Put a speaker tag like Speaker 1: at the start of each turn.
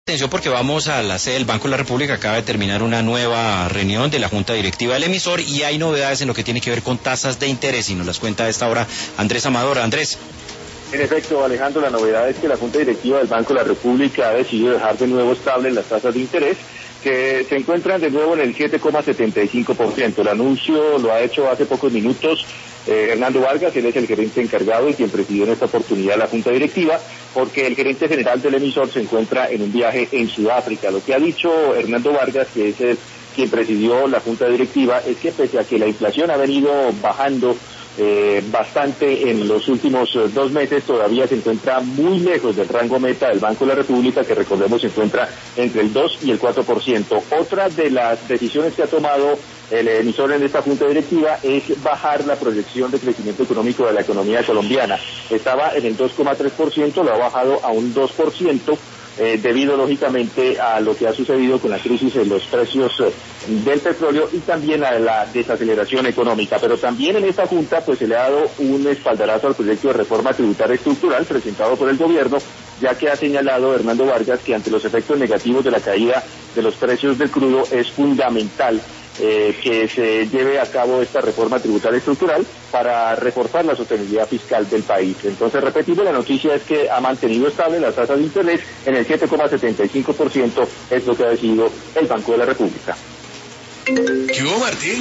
Speaker 1: Atención porque vamos a la sede del Banco de la República. Acaba de terminar una nueva reunión de la Junta Directiva del emisor y hay novedades en lo que tiene que ver con tasas de interés y nos las cuenta a esta hora Andrés Amador. Andrés.
Speaker 2: En efecto, Alejandro, la novedad es que la Junta Directiva del Banco de la República ha decidido dejar de nuevo estables las tasas de interés, que se encuentran de nuevo en el 7,75%. El anuncio lo ha hecho hace pocos minutos Hernando Vargas. Él es el gerente encargado y quien presidió en esta oportunidad la Junta Directiva, porque el gerente general del emisor se encuentra en un viaje en Sudáfrica. Lo que ha dicho Hernando Vargas, que es quien presidió la Junta Directiva, es que pese a que la inflación ha venido bajando bastante en los últimos 2 meses, todavía se encuentra muy lejos del rango meta del Banco de la República, que recordemos se encuentra entre el 2 y el 4%. Otra de las decisiones que ha tomado el emisor en esta junta directiva es bajar la proyección de crecimiento económico de la economía colombiana. Estaba en el 2,3%, lo ha bajado a un 2%. Debido lógicamente a lo que ha sucedido con la crisis en los precios del petróleo y también a la desaceleración económica. Pero también en esta junta pues se le ha dado un espaldarazo al proyecto de reforma tributaria estructural presentado por el gobierno, ya que ha señalado Hernando Vargas que ante los efectos negativos de la caída de los precios del crudo es fundamental que se lleve a cabo esta reforma tributaria estructural para reforzar la sostenibilidad fiscal del país. Entonces, repetimos, la noticia es que ha mantenido estable las tasas de interés en el 7,75%, es lo que ha decidido el Banco de la República.
Speaker 3: ¿Qué hubo, Martín?